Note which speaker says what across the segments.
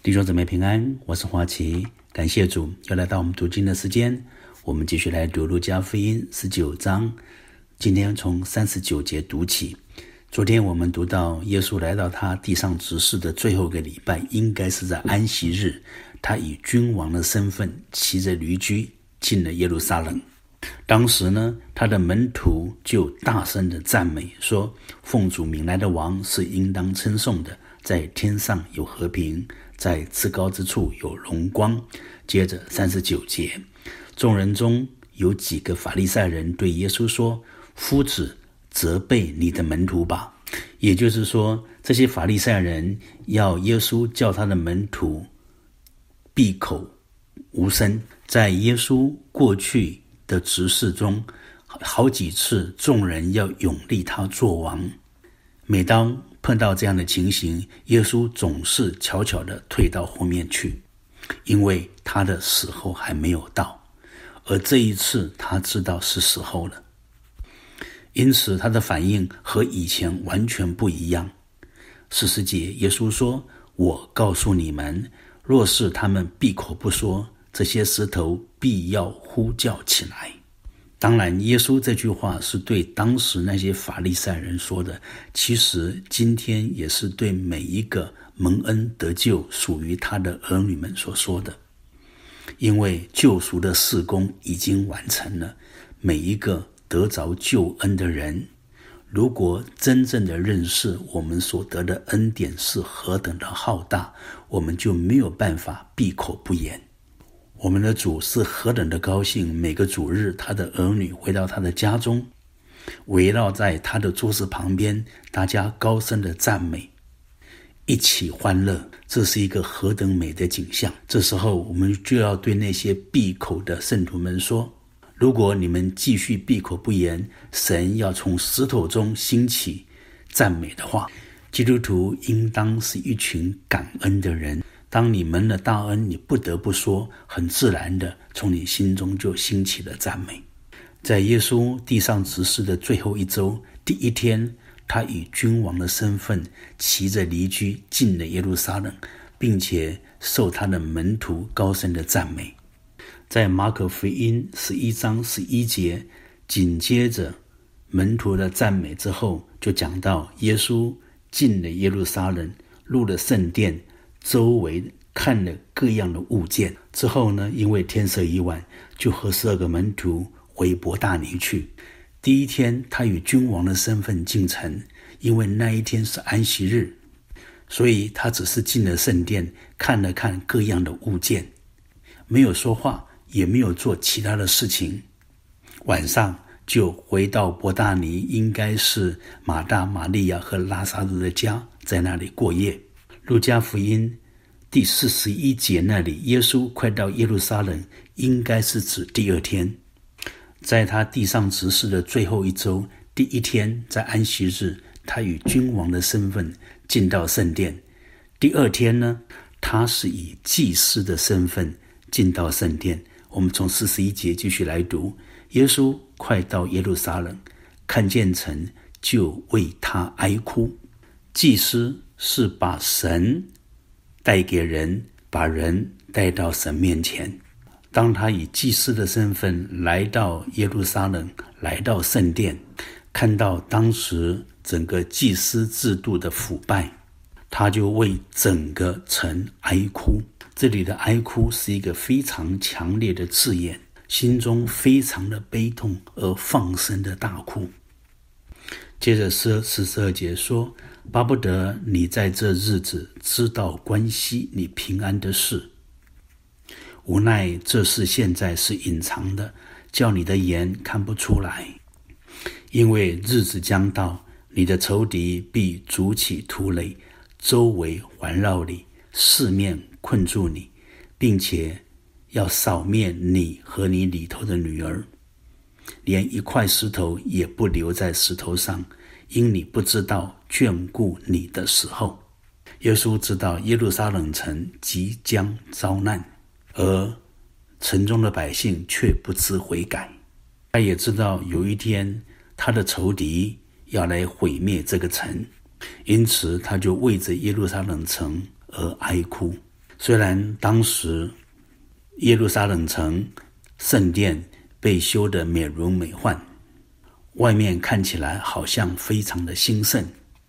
Speaker 1: 弟兄姊妹平安，我是华奇，感谢主又来到我们读经的时间。我们继续来读路加福音19章，今天从39节读起。昨天我们读到耶稣来到他地上执事的最后一个礼拜，应该是在安息日，他以君王的身份骑着驴驹进了耶路撒冷。当时呢，他的门徒就大声的赞美说，奉主名来的王是应当称颂的，在天上有和平，在至高之处有荣光。接着39节，众人中有几个法利赛人对耶稣说，夫子，责备你的门徒吧。也就是说，这些法利赛人要耶稣叫他的门徒闭口无声。在耶稣过去的执事中，好几次众人要拥立他做王，每当碰到这样的情形，耶稣总是悄悄地退到后面去，因为他的时候还没有到，而这一次他知道是时候了，因此他的反应和以前完全不一样。40节，耶稣说，我告诉你们，若是他们闭口不说，这些石头必要呼叫起来。当然，耶稣这句话是对当时那些法利赛人说的，其实今天也是对每一个蒙恩得救属于他的儿女们所说的。因为救赎的事工已经完成了，每一个得着救恩的人，如果真正的认识我们所得的恩典是何等的浩大，我们就没有办法闭口不言。我们的主是何等的高兴，每个主日他的儿女回到他的家中，围绕在他的桌子旁边，大家高声的赞美，一起欢乐，这是一个何等美的景象。这时候我们就要对那些闭口的圣徒们说，如果你们继续闭口不言，神要从石头中兴起赞美的话，基督徒应当是一群感恩的人。当你蒙了大恩，你不得不说，很自然的从你心中就兴起了赞美。在耶稣地上执事的最后一周，第一天，他以君王的身份骑着驴驹进了耶路撒冷，并且受他的门徒高声的赞美。在马可福音11章11节，紧接着门徒的赞美之后，就讲到耶稣进了耶路撒冷，入了圣殿，周围看了各样的物件之后呢，因为天色已晚，就和12个门徒回伯大尼去。第一天他以君王的身份进城，因为那一天是安息日，所以他只是进了圣殿，看了看各样的物件，没有说话，也没有做其他的事情。晚上就回到伯大尼，应该是马大、玛利亚和拉撒路的家，在那里过夜。路加福音第41节那里，耶稣快到耶路撒冷，应该是指第二天。在他地上执事的最后一周，第一天在安息日，他以君王的身份进到圣殿。第二天呢，他是以祭司的身份进到圣殿。我们从41节继续来读，耶稣快到耶路撒冷，看见城，就为他哀哭。祭司是把神带给人，把人带到神面前。当他以祭司的身份来到耶路撒冷，来到圣殿，看到当时整个祭司制度的腐败，他就为整个城哀哭。这里的哀哭是一个非常强烈的字眼，心中非常的悲痛而放声的大哭。接着42节说，巴不得你在这日子知道关系你平安的事，无奈这事现在是隐藏的，叫你的眼看不出来。因为日子将到，你的仇敌必筑起土垒，周围环绕你，四面困住你，并且要扫灭你和你里头的女儿，连一块石头也不留在石头上，因你不知道眷顾你的时候。耶稣知道耶路撒冷城即将遭难，而城中的百姓却不知悔改。他也知道有一天他的仇敌要来毁灭这个城，因此他就为着耶路撒冷城而哀哭。 虽然当时耶路撒冷城圣殿被修得美轮美奂，外面看起来好像非常的兴盛，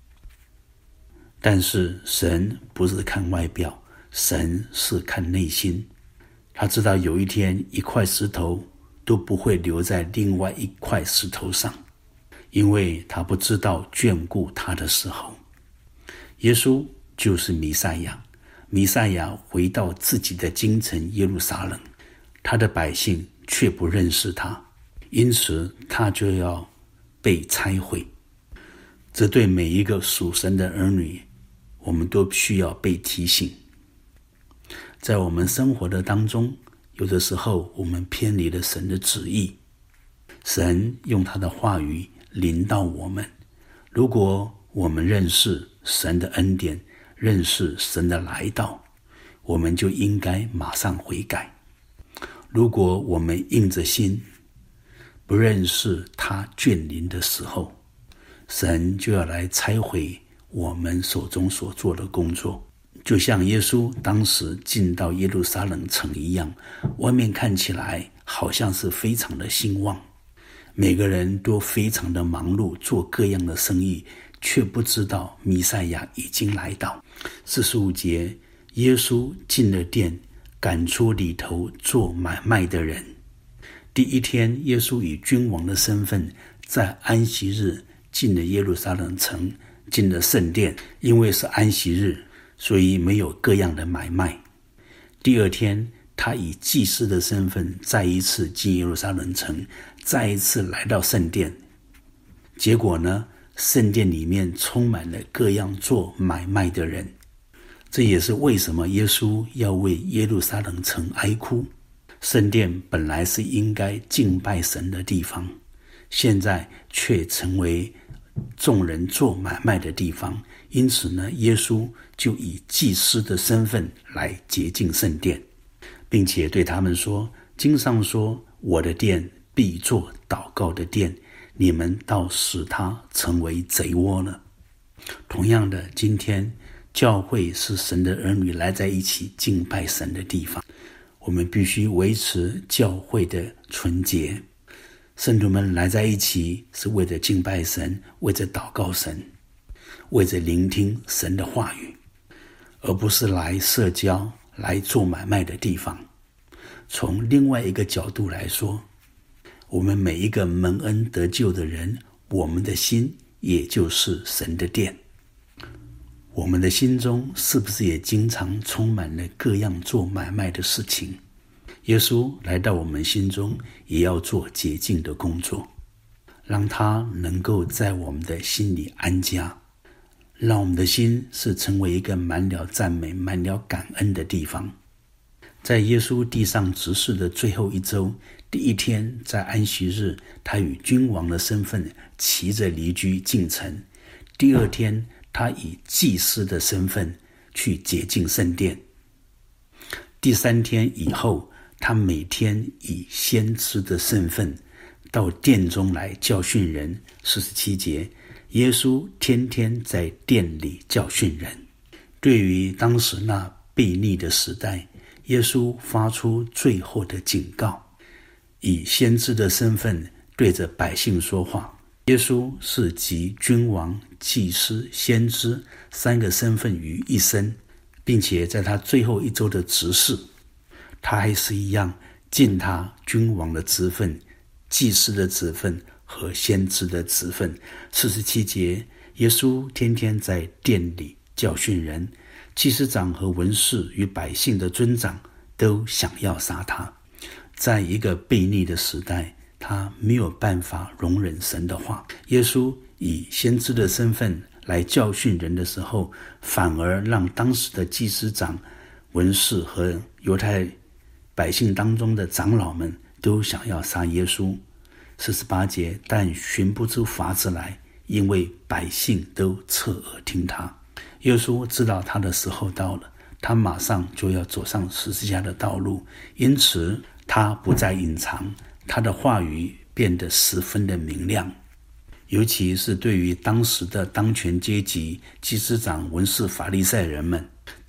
Speaker 1: 但是神不是看外表，神是看内心。他知道有一天一块石头都不会留在另外一块石头上，因为他不知道眷顾他的时候。耶稣就是弥赛亚，弥赛亚回到自己的京城耶路撒冷，他的百姓却不认识他，因此他就要被拆毁。这对每一个属神的儿女，我们都需要被提醒。在我们生活的当中，有的时候我们偏离了神的旨意，神用他的话语临到我们。如果我们认识神的恩典，认识神的来到，我们就应该马上悔改。如果我们硬着心不认识他眷临的时候，神就要来拆毁我们手中所做的工作。就像耶稣当时进到耶路撒冷城一样，外面看起来好像是非常的兴旺，每个人都非常的忙碌，做各样的生意，却不知道弥赛亚已经来到。45节，耶稣进了殿，赶出里头做买卖的人。第一天，耶稣以君王的身份在安息日进了耶路撒冷城，进了圣殿。因为是安息日，所以没有各样的买卖。第二天，他以祭司的身份再一次进耶路撒冷城，再一次来到圣殿。结果呢，圣殿里面充满了各样做买卖的人。这也是为什么耶稣要为耶路撒冷城哀哭。圣殿本来是应该敬拜神的地方，现在却成为众人做买卖的地方。因此呢，耶稣就以祭司的身份来洁净圣殿，并且对他们说，经上说，我的殿必作祷告的殿，你们倒使它成为贼窝了。同样的，今天教会是神的儿女来在一起敬拜神的地方，我们必须维持教会的纯洁。圣徒们来在一起是为了敬拜神，为着祷告神，为着聆听神的话语，而不是来社交、来做买卖的地方。从另外一个角度来说，我们每一个蒙恩得救的人，我们的心也就是神的殿。我们的心中是不是也经常充满了各样做买卖的事情？耶稣来到我们心中，也要做洁净的工作，让他能够在我们的心里安家，让我们的心是成为一个满了赞美、满了感恩的地方。在耶稣地上执事的最后一周，第一天在安息日，他以君王的身份骑着驴驹进城。第二天，他以祭司的身份去洁净圣殿。第三天以后，他每天以先知的身份到殿中来教训人。47节，耶稣天天在殿里教训人。对于当时那悖逆的时代，耶稣发出最后的警告，以先知的身份对着百姓说话。耶稣是集君王、祭司、先知三个身份于一身，并且在他最后一周的执事，他还是一样尽他君王的职分、祭司的职分和先知的职分。47节，耶稣天天在殿里教训人，祭司长和文士与百姓的尊长都想要杀他。在一个悖逆的时代，他没有办法容忍神的话。耶稣以先知的身份来教训人的时候，反而让当时的祭司长、文士和犹太百姓当中的长老们都想要杀耶稣。48节，但寻不出法子来，因为百姓都侧耳听他。耶稣知道他的时候到了，他马上就要走上十字架的道路，因此他不再隐藏，他的话语变得十分的明亮。尤其是对于当时的当权阶级、祭司长、文士、法利赛人们，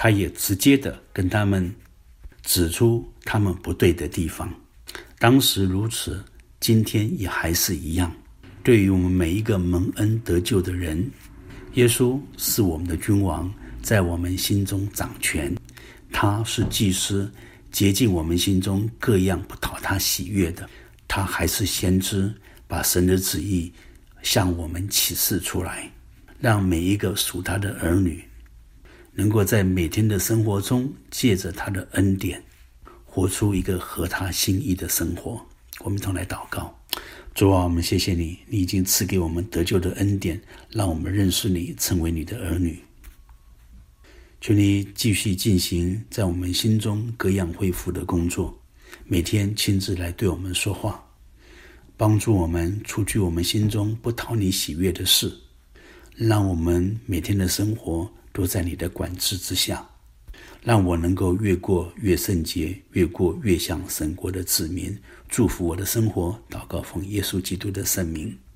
Speaker 1: 他也直接的跟他们指出他们不对的地方。当时如此，今天也还是一样。对于我们每一个蒙恩得救的人，耶稣是我们的君王，在我们心中掌权。他是祭司，洁净我们心中各样不讨他喜悦的。他还是先知，把神的旨意向我们启示出来，让每一个属他的儿女能够在每天的生活中借着他的恩典活出一个合他心意的生活。我们一同来祷告。主啊，我们谢谢你，你已经赐给我们得救的恩典，让我们认识你，成为你的儿女。求你继续进行在我们心中各样恢复的工作，每天亲自来对我们说话，帮助我们除去我们心中不讨你喜悦的事，让我们每天的生活都在你的管制之下，让我能够越过越圣洁，越过越像神国的子民。祝福我的生活，祷告奉耶稣基督的圣名。